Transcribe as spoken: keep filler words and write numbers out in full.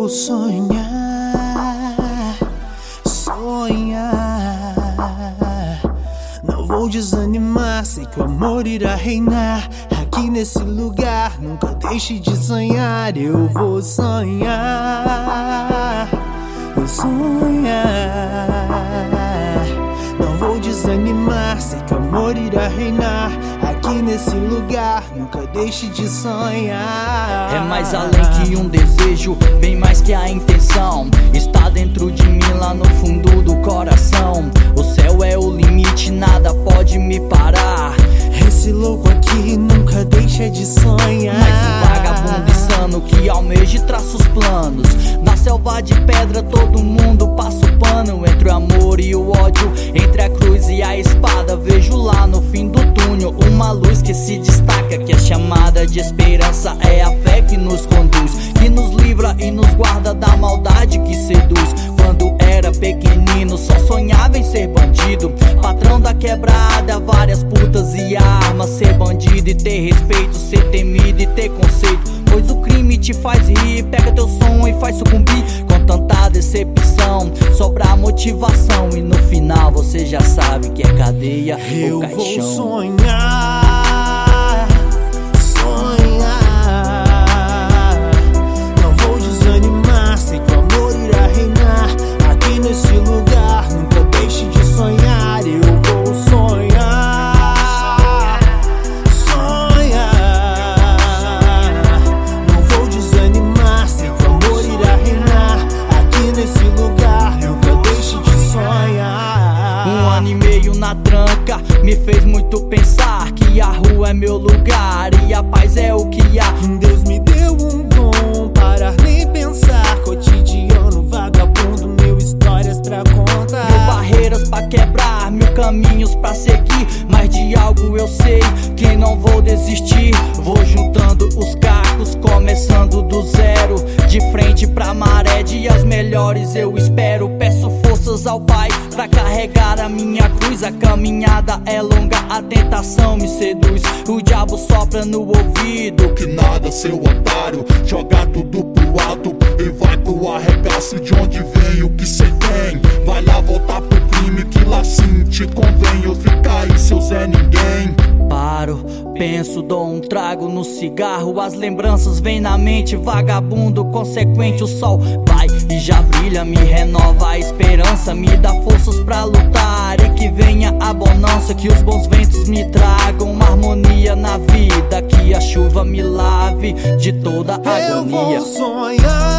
vou sonhar, sonhar. Não vou desanimar, sei que o amor irá reinar aqui nesse lugar. Nunca deixe de sonhar, eu vou sonhar, sonhar. Não vou desanimar, sei que o amor irá reinar aqui nesse lugar. Nunca deixe de sonhar. É mais além que um desejo, bem mais que a intenção. Está dentro de mim, lá no fundo do coração. O céu é o limite, nada pode me parar. Esse louco aqui nunca deixa de sonhar. Mais um vagabundo insano que almeja e traça os planos. Na selva de pedra todo mundo passa o pano. Entre o amor e o ódio, entre a cruz e a espada, vejo lá no fim do túnel uma luz que se destaca. Que a chamada de esperança é a fé que nos conduz, que nos livra e nos guarda da maldade que seduz. Quando era pequenino só sonhava em ser bandido, patrão da quebrada, várias putas e armas. Ser bandido e ter respeito, ser temido e ter conceito, pois o crime te faz rir, pega teu som e faz sucumbir. Com tanta decepção sobra motivação, e no final você já sabe que é cadeia ou caixão. Eu vou sonhar, sonhar. Não vou desanimar, sei que o amor irá reinar aqui nesse lugar. Nunca deixe de sonhar, eu vou sonhar, sonhar. Não vou desanimar, sei que o amor irá reinar aqui nesse lugar. Nunca deixe de sonhar. Um ano e meio na tranca me fez muito pensar que a rua é meu lugar e a paz é o que há. Deus me deu um dom, parar nem pensar. Cotidiano, vagabundo, mil histórias pra contar. Mil barreiras pra quebrar, mil caminhos pra seguir. Mas de algo eu sei, que não vou desistir. Vou juntando os cacos, começando do zero. De frente pra maré, dias melhores eu espero. Peço forças ao Pai pra carregar a minha cruz. A caminhada é longa, a tentação me seduz. O diabo sopra no ouvido: que nada, seu otário, joga tudo pro alto e vai pro arregaço de onde vem o que cê tem. Vai lá voltar pro crime que lá sim te convém. Eu ficar aí, seu Zé Ninguém. Paro, penso, dou um trago no cigarro. As lembranças vêm na mente, vagabundo consequente. O sol vai e já brilha, me renova a esperança, me dá forças pra lutar e que venha a bonança. Que os bons ventos me tragam uma harmonia na vida, que a chuva me lave de toda a agonia. Eu vou sonhar,